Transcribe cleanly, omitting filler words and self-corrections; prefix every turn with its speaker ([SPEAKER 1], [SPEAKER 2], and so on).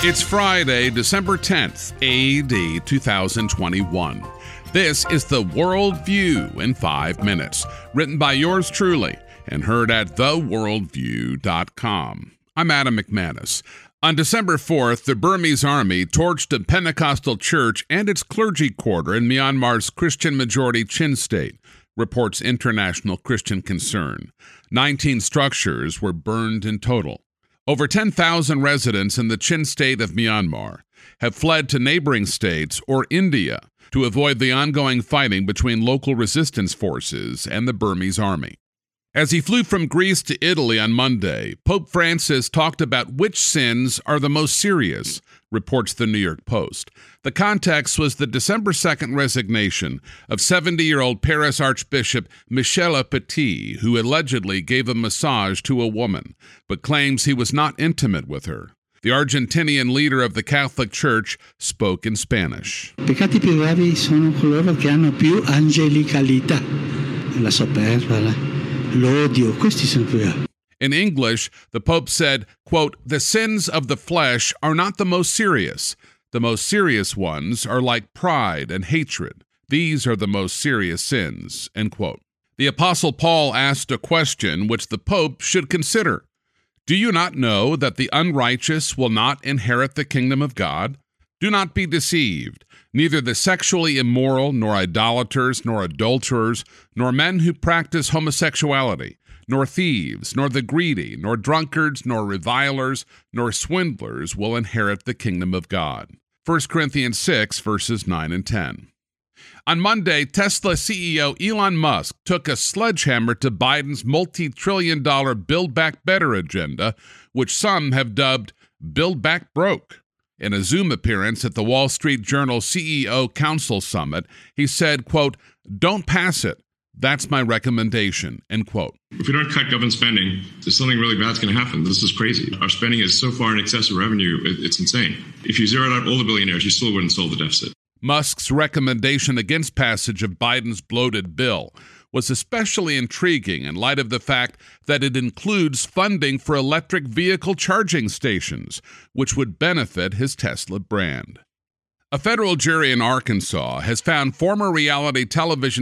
[SPEAKER 1] It's Friday, December 10th, AD 2021. This is the World View in 5 minutes, written by yours truly and heard at theworldview.com. I'm Adam McManus. On December 4th, the Burmese army torched a Pentecostal church and its clergy quarter in Myanmar's Christian-majority Chin State, reports International Christian Concern. 19 structures were burned in total. Over 10,000 residents in the Chin State of Myanmar have fled to neighboring states or India to avoid the ongoing fighting between local resistance forces and the Burmese army. As he flew from Greece to Italy on Monday, Pope Francis talked about which sins are the most serious, reports the New York Post. The context was the December 2nd resignation of 70-year-old Paris Archbishop Michel Petit, who allegedly gave a massage to a woman, but claims he was not intimate with her. The Argentinian leader of the Catholic Church spoke in Spanish.
[SPEAKER 2] Peccati più gravi sono coloro che hanno più angelicalità, la superba, l'odio, questi sono più gravi.
[SPEAKER 1] In English, the Pope said, quote, "The sins of the flesh are not the most serious. The most serious ones are like pride and hatred. These are the most serious sins," end quote. The Apostle Paul asked a question which the Pope should consider. Do you not know that the unrighteous will not inherit the kingdom of God? Do not be deceived. Neither the sexually immoral, nor idolaters, nor adulterers, nor men who practice homosexuality, nor thieves, nor the greedy, nor drunkards, nor revilers, nor swindlers will inherit the kingdom of God. 1 Corinthians 6, verses 9 and 10. On Monday, Tesla CEO Elon Musk took a sledgehammer to Biden's multi-trillion-dollar Build Back Better agenda, which some have dubbed Build Back Broke. In a Zoom appearance at the Wall Street Journal CEO Council Summit, he said, quote, "Don't pass it. That's my recommendation," end quote.
[SPEAKER 3] If we don't cut government spending, there's something really bad's going to happen. This is crazy. Our spending is so far in excess of revenue, it's insane. If you zeroed out all the billionaires, you still wouldn't solve the deficit.
[SPEAKER 1] Musk's recommendation against passage of Biden's bloated bill was especially intriguing in light of the fact that it includes funding for electric vehicle charging stations, which would benefit his Tesla brand. A federal jury in Arkansas has found former reality television